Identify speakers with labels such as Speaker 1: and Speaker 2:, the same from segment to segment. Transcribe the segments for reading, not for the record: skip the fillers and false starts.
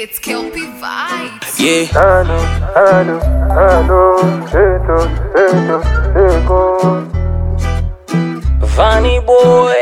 Speaker 1: It's Kelpie Vibes.
Speaker 2: Yeah. Vanny boy.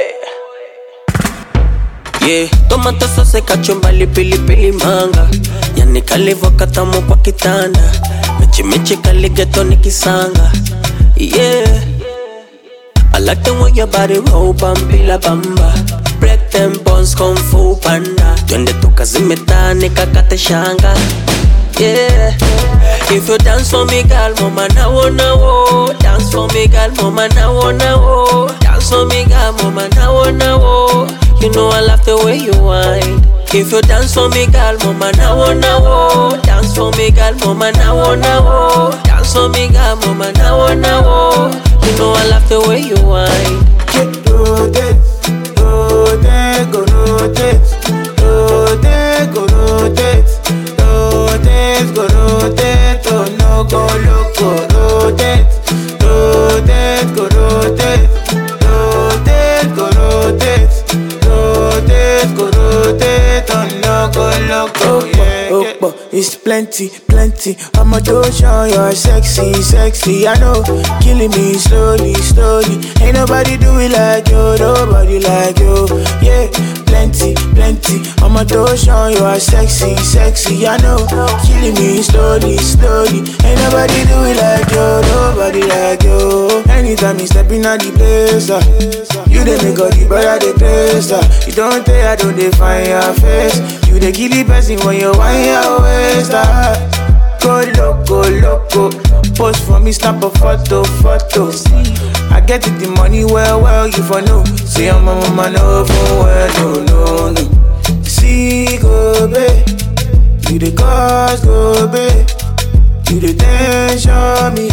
Speaker 2: Yeah. Tomato sauce, kachumbali, pilipili manga. Yani kalivo katamu kwa kitanda. Mechi mechi kaligeto nikisanga. Yeah. I like the way your body roll, bambila bamba. Break them bones, kung fu panda. Twende tukazimeta, nikakate shanga. Yeah. If you dance for me, girl, mama na wo. Dance for me, girl, mama na wo. Dance for me, girl, mama na wo. You know I love the way you whine. If you dance for me, girl, mama na wo. Dance for me, girl, mama na wo. Dance for me, girl, mama na wo. You know I love the way you whine.
Speaker 3: Rotate, rotate, go rotate, rotate, go rotate, rotate, go rotate, oh no go loco, rotate, rotate, go rotate, rotate, go rotate, rotate, go rotate, oh no go loco, yeah. It's plenty, plenty. I'm a ocean, you're sexy, sexy. I know, killing me slowly, slowly. Ain't nobody do it like you, nobody like you. Yeah, plenty, plenty. I'm a ocean, you're sexy, sexy. I know, killing me slowly, slowly. Ain't nobody do it like you, nobody like you. Anytime you step in the place, you dey make all the brother the place. You don't tell, I don't define your face. You the kill the person when you want your waist. Go loco, loco. Post for me, snap a photo. I get it, the money well, you for know. Say I'm a mama, no, for well, no. See, go, babe. You the cause, go, babe. You the dance, show me,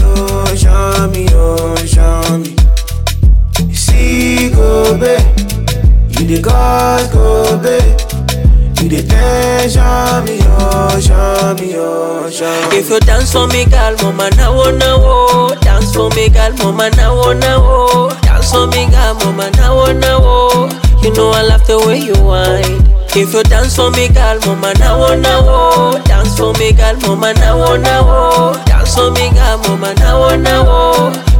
Speaker 3: show me. See, go, babe. You the cause, go, babe. You the dance, show me, show me.
Speaker 2: If you dance for me, girl, mama na wo. Dance for me, girl, mama na wo. Dance for me, girl, mama na wo. You know I love the way you whine. If you dance for me, girl, mama na wo. Dance for me, girl, mama na wo. Dance for me, girl, mama na wo.